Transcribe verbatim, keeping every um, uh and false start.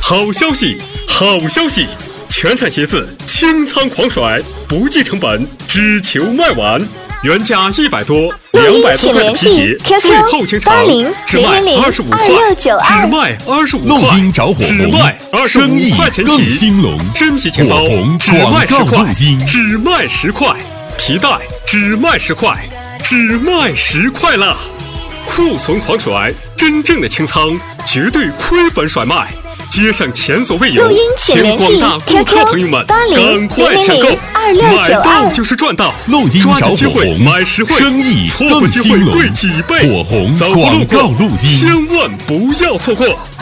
好消息，好消息！全产鞋子清仓狂甩，不计成本，只求卖完。原价一百多、两百多块的皮鞋，最后清场，只卖二十五块，只卖二十五块， 陆金找火只卖二十五块钱起。 兴隆真皮钱包只卖十块，只卖十块。皮带只卖十块，只卖十块了。库存狂甩，真正的清仓，绝对亏本甩卖。街上前所未有，请广大顾客朋友们赶快抢购，买到就是赚到，抓紧机会买实惠， 生意错过机会贵几倍， 火红早不路过， 广告路金， 千万不要错过。